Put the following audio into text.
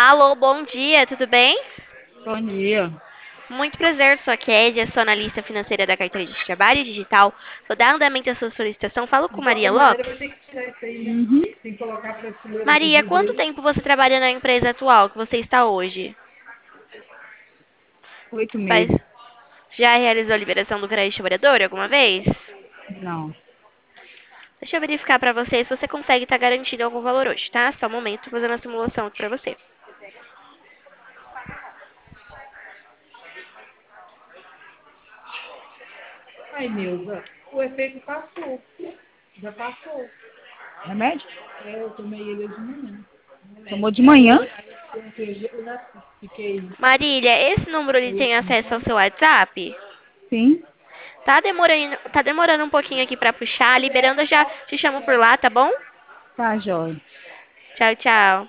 Alô, bom dia, tudo bem? Bom dia. Muito prazer, sou a Kédia, sou analista financeira da carteira de trabalho digital. Vou dar andamento à sua solicitação. Falo com De Maria qualquer maneira, vai Lopes. ter que tirar isso aí, né? Uhum. Tem que colocar a prateleira do Maria, quanto vidro. tempo você trabalha na empresa atual que você está hoje? 8 meses. Faz... Já realizou a liberação do crédito trabalhador alguma vez? Não. Deixa eu verificar para você se você consegue estar garantindo algum valor hoje, tá? Só um momento, tô fazendo a simulação aqui para você. Ai, Neuza, o efeito passou. Já passou. Remédio? É, eu tomei ele de manhã. Tomou de manhã? Eu já fiquei. Marília, esse número ele tem acesso ao seu WhatsApp? Sim. Tá demorando um pouquinho aqui para puxar. Liberando, eu já te chamo por lá, tá bom? Tá, jóia. Tchau, tchau.